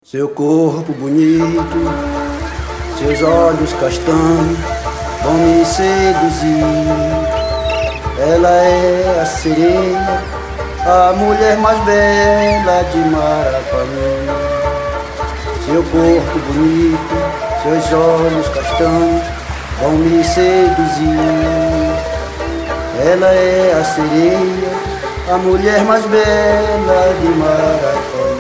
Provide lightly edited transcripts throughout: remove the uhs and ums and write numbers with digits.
Seu corpo bonito, seus olhos castanhos vão me seduzir. Ela é a sereia, a mulher mais bela de Marapanã. Seu corpo bonito, seus olhos castanhos vão me seduzir. Ela é a sereia, a mulher mais bela de Marapanã.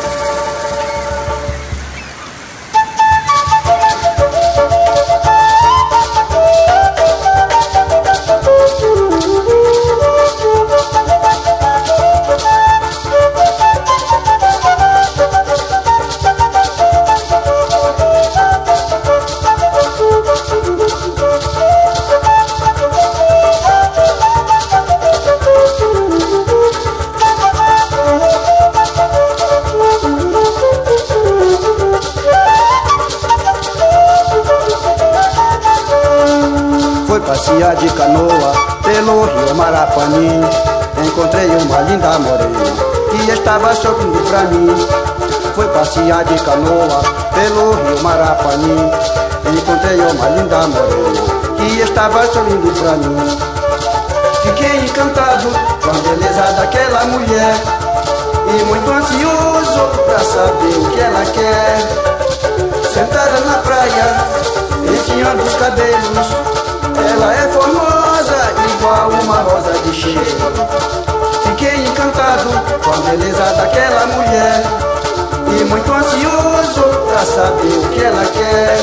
Foi passear de canoa pelo rio Marapani. Encontrei uma linda morena que estava sorrindo pra mim. Foi passear de canoa pelo rio Marapani. Encontrei uma linda morena que estava sorrindo pra mim. Fiquei encantado com a beleza daquela mulher e muito ansioso pra saber o que ela quer. Sentada na praia, penteando os cabelos, ela é formosa, igual uma rosa de cheiro. Fiquei encantado com a beleza daquela mulher e muito ansioso pra saber o que ela quer.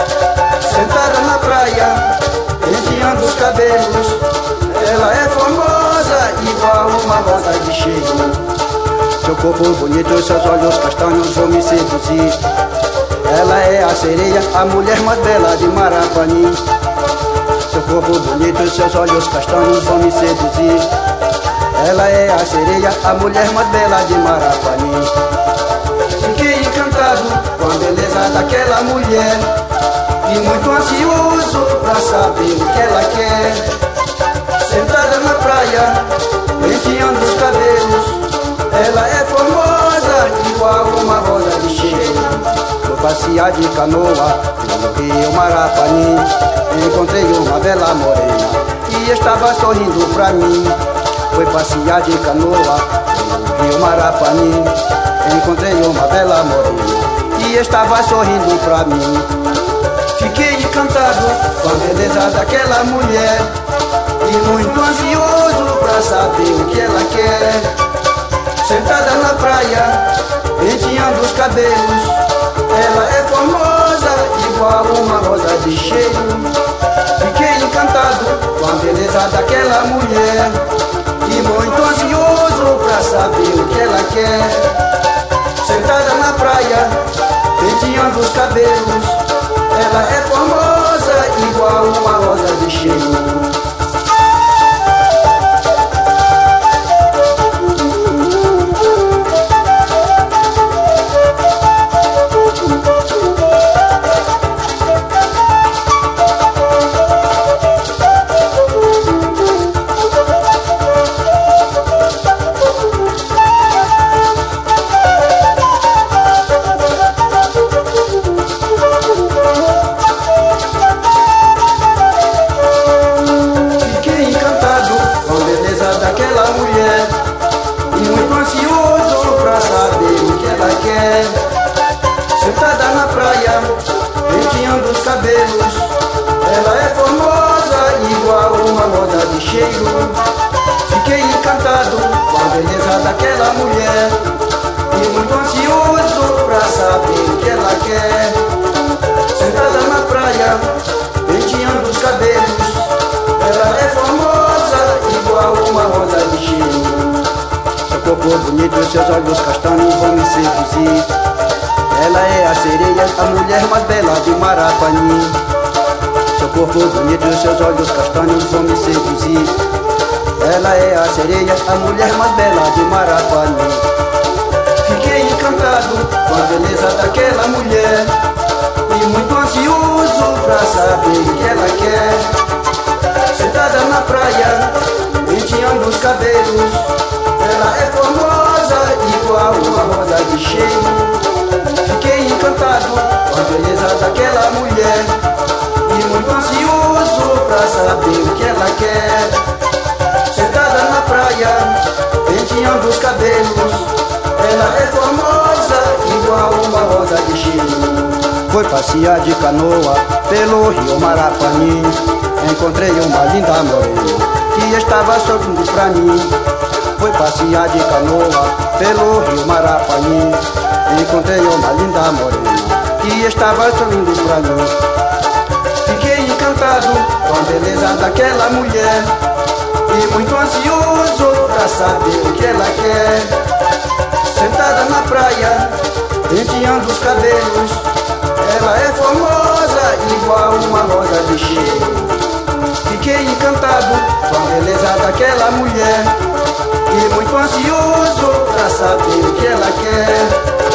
Sentada na praia, penteando os cabelos, ela é formosa, igual uma rosa de cheiro. Seu corpo bonito, seus olhos castanhos vão me seduzir. Ela é a sereia, a mulher mais bela de Marapani. Seu corpo bonito, seus olhos castanhos vão me seduzir. Ela é a sereia, a mulher mais bela de Marapani. Fiquei encantado com a beleza daquela mulher e muito ansioso pra saber o que ela quer. Sentada na praia, penteando os cabelos, ela é formosa, igual uma rosa de cheiro. Vou passear de canoa pelo rio Marapani. Encontrei uma bela morena que estava sorrindo pra mim. Foi passear de canoa pelo rio Marapani. Encontrei uma bela morena que estava sorrindo pra mim. Fiquei encantado com a beleza daquela mulher e muito ansioso pra saber o que ela quer. Sentada na praia, penteando os cabelos, ela é formosa, igual uma rosa de cheiro. Fiquei encantado com a beleza daquela mulher e muito ansioso pra saber o que ela quer. Sentada na praia, penteando os cabelos, ela é formosa, igual uma rosa de cheiro. Sentada na praia, penteando os cabelos, ela é formosa, igual uma rosa de cheiro. Fiquei encantado com a beleza daquela mulher e muito ansioso pra saber o que ela quer. Sentada na praia, penteando os cabelos, ela é formosa, igual uma rosa de cheiro. Seu corpo bonito, seus olhos castanhos vão me seduzir. Ela é a sereia, a mulher mais bela de Marapani. Seu corpo bonito e seus olhos castanhos vão me seduzir. Ela é a sereia, a mulher mais bela de Marapani. Fiquei encantado com a beleza daquela mulher e muito ansioso pra saber o que ela quer. Sentada na praia, penteando os cabelos, ela é formosa, igual uma rosa de cheiro. penteando os cabelos. Ela é formosa, igual uma rosa de Chile. Foi passear de canoa pelo rio Marapani. Encontrei uma linda morena que estava sorrindo pra mim. Foi passear de canoa pelo rio Marapani. Encontrei uma linda morena que estava sorrindo pra mim. Fiquei encantado com a beleza daquela mulher e muito ansioso pra saber o que ela quer. Sentada na praia, penteando os cabelos, ela é formosa, igual uma rosa de Chile. Fiquei encantado com a beleza daquela mulher e muito ansioso pra saber o que ela quer.